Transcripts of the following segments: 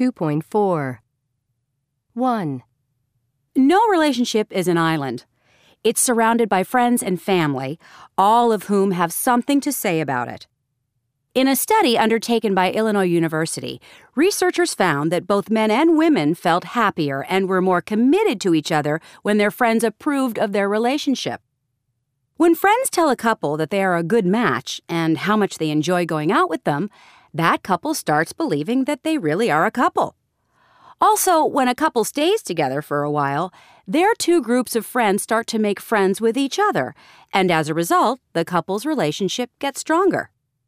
2.4. 1. No relationship is an island. It's surrounded by friends and family, all of whom have something to say about it. In a study undertaken by Illinois University, researchers found that both men and women felt happier and were more committed to each other when their friends approved of their relationship. When friends tell a couple that they are a good match and how much they enjoy going out with them, that couple starts believing that they really are a couple. Also, when a couple stays together for a while, their two groups of friends start to make friends with each other, and as a result, the couple's relationship gets stronger.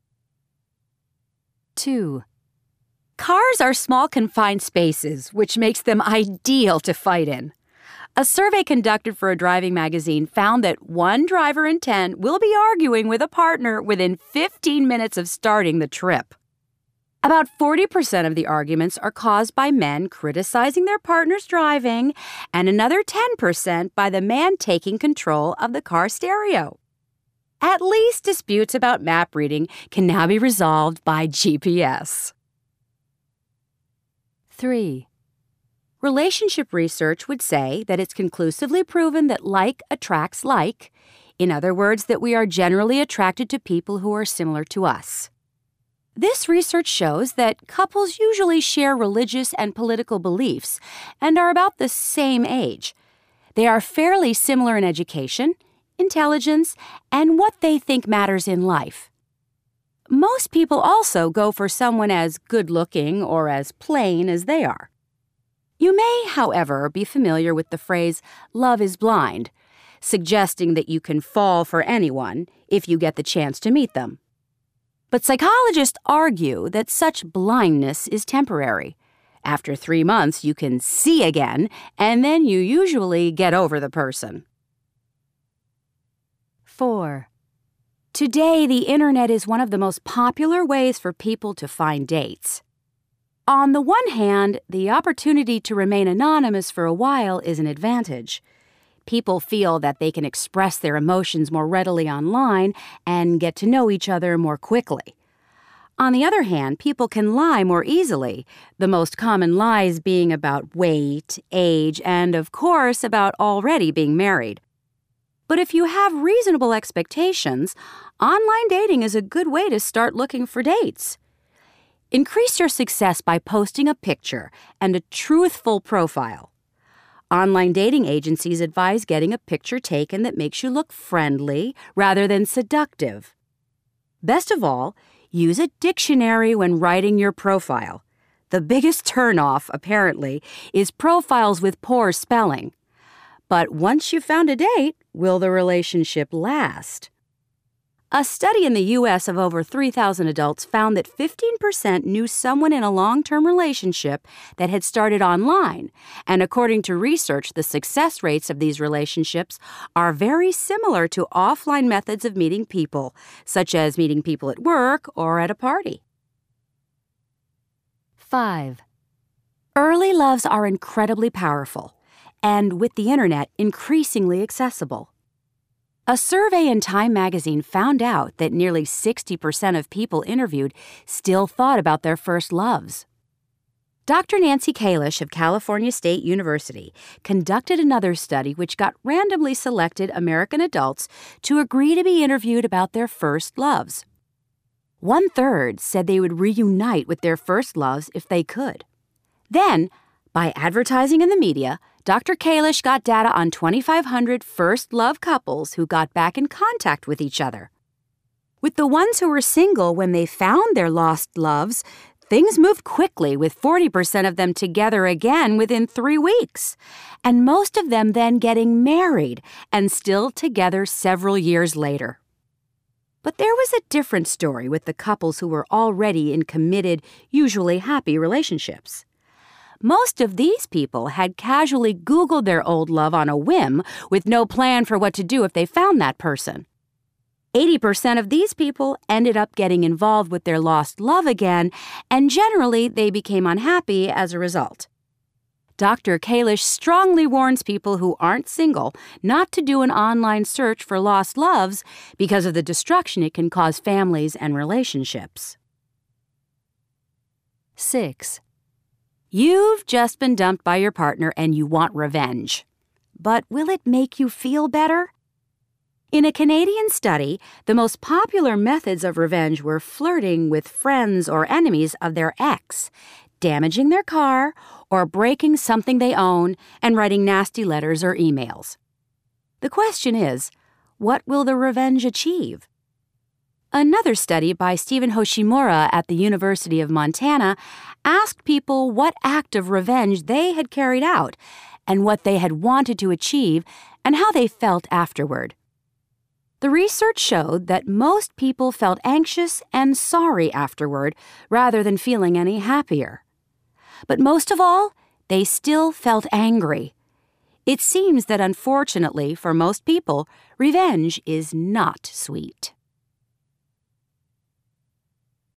2. Cars are small confined spaces, which makes them ideal to fight in. A survey conducted for a driving magazine found that 1 driver in 10 will be arguing with a partner within 15 minutes of starting the trip. About 40% of the arguments are caused by men criticizing their partner's driving, and another 10% by the man taking control of the car stereo. At least disputes about map reading can now be resolved by GPS. 3. Relationship research would say that it's conclusively proven that like attracts like. In other words, that we are generally attracted to people who are similar to us. This research shows that couples usually share religious and political beliefs and are about the same age. They are fairly similar in education, intelligence, and what they think matters in life. Most people also go for someone as good-looking or as plain as they are. You may, however, be familiar with the phrase, "love is blind," suggesting that you can fall for anyone if you get the chance to meet them. But psychologists argue that such blindness is temporary. After 3 months, you can see again, and then you usually get over the person. 4. Today, the internet is one of the most popular ways for people to find dates. On the one hand, the opportunity to remain anonymous for a while is an advantage. People feel that they can express their emotions more readily online and get to know each other more quickly. On the other hand, people can lie more easily, the most common lies being about weight, age, and, of course, about already being married. But if you have reasonable expectations, online dating is a good way to start looking for dates. Increase your success by posting a picture and a truthful profile. Online dating agencies advise getting a picture taken that makes you look friendly rather than seductive. Best of all, use a dictionary when writing your profile. The biggest turnoff, apparently, is profiles with poor spelling. But once you've found a date, will the relationship last? A study in the U.S. of over 3,000 adults found that 15% knew someone in a long-term relationship that had started online, and according to research, the success rates of these relationships are very similar to offline methods of meeting people, such as meeting people at work or at a party. 5. Early loves are incredibly powerful, and with the internet, increasingly accessible. A survey in Time magazine found out that nearly 60% of people interviewed still thought about their first loves. Dr. Nancy Kalish of California State University conducted another study which got randomly selected American adults to agree to be interviewed about their first loves. 1/3 said they would reunite with their first loves if they could. Then, by advertising in the media, Dr. Kalish got data on 2,500 first love couples who got back in contact with each other. With the ones who were single when they found their lost loves, things moved quickly, with 40% of them together again within 3 weeks, and most of them then getting married and still together several years later. But there was a different story with the couples who were already in committed, usually happy relationships. Most of these people had casually Googled their old love on a whim with no plan for what to do if they found that person. 80% of these people ended up getting involved with their lost love again, and generally they became unhappy as a result. Dr. Kalish strongly warns people who aren't single not to do an online search for lost loves because of the destruction it can cause families and relationships. 6. You've just been dumped by your partner and you want revenge. But will it make you feel better? In a Canadian study, the most popular methods of revenge were flirting with friends or enemies of their ex, damaging their car, or breaking something they own and writing nasty letters or emails. The question is, what will the revenge achieve? Another study by Stephen Hoshimura at the University of Montana asked people what act of revenge they had carried out and what they had wanted to achieve and how they felt afterward. The research showed that most people felt anxious and sorry afterward rather than feeling any happier. But most of all, they still felt angry. It seems that unfortunately, for most people, revenge is not sweet.